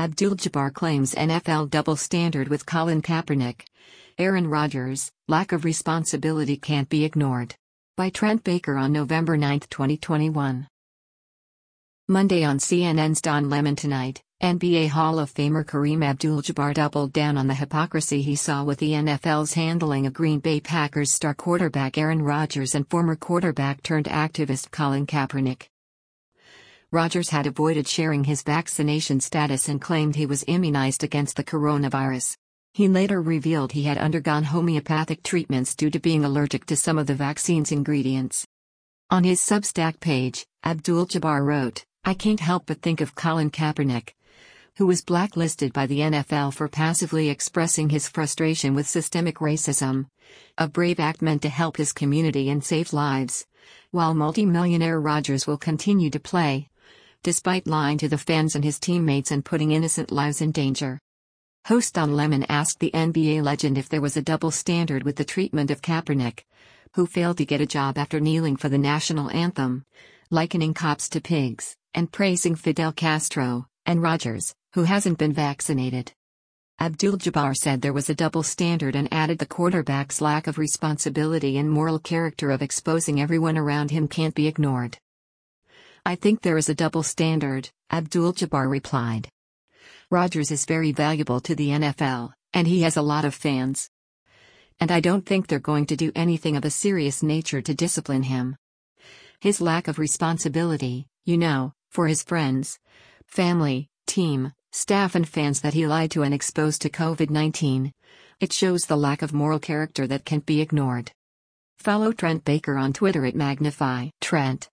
Abdul-Jabbar claims NFL double standard with Colin Kaepernick. Aaron Rodgers, lack of responsibility can't be ignored. By Trent Baker on November 9, 2021. Monday on CNN's Don Lemon Tonight, NBA Hall of Famer Kareem Abdul-Jabbar doubled down on the hypocrisy he saw with the NFL's handling of Green Bay Packers star quarterback Aaron Rodgers and former quarterback-turned-activist Colin Kaepernick. Rodgers had avoided sharing his vaccination status and claimed he was immunized against the coronavirus. He later revealed he had undergone homeopathic treatments due to being allergic to some of the vaccine's ingredients. On his Substack page, Abdul-Jabbar wrote, "I can't help but think of Colin Kaepernick, who was blacklisted by the NFL for passively expressing his frustration with systemic racism. A brave act meant to help his community and save lives, while multi-millionaire Rodgers will continue to play, despite lying to the fans and his teammates and putting innocent lives in danger." Host Don Lemon asked the NBA legend if there was a double standard with the treatment of Kaepernick, who failed to get a job after kneeling for the national anthem, likening cops to pigs, and praising Fidel Castro, and Rodgers, who hasn't been vaccinated. Abdul-Jabbar said there was a double standard and added the quarterback's lack of responsibility and moral character of exposing everyone around him can't be ignored. "I think there is a double standard," Abdul-Jabbar replied. "Rodgers is very valuable to the NFL, and he has a lot of fans. And I don't think they're going to do anything of a serious nature to discipline him. His lack of responsibility, for his friends, family, team, staff and fans that he lied to and exposed to COVID-19. It shows the lack of moral character that can't be ignored." Follow Trent Baker on Twitter at Magnify Trent.